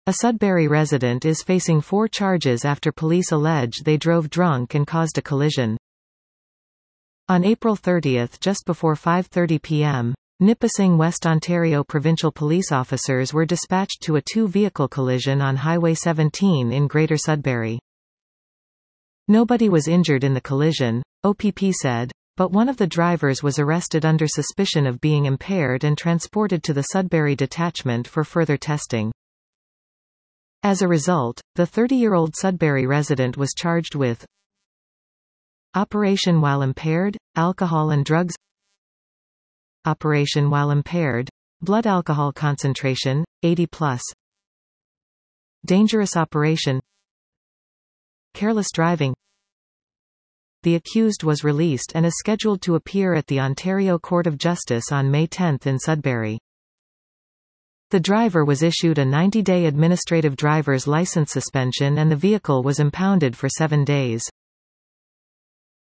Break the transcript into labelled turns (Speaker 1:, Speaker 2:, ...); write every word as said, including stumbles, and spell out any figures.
Speaker 1: A Sudbury resident is facing four charges after police allege they drove drunk and caused a collision. On April thirtieth, just before five thirty p m, Nipissing, West Ontario provincial police officers were dispatched to a two-vehicle collision on Highway seventeen in Greater Sudbury. Nobody was injured in the collision, O P P said, but one of the drivers was arrested under suspicion of being impaired and transported to the Sudbury detachment for further testing. As a result, the thirty-year-old Sudbury resident was charged with operation while impaired, alcohol and drugs, operation while impaired, blood alcohol concentration, eighty plus, dangerous operation, careless driving. The accused was released and is scheduled to appear at the Ontario Court of Justice on May tenth in Sudbury. The driver was issued a ninety day administrative driver's license suspension and the vehicle was impounded for seven days.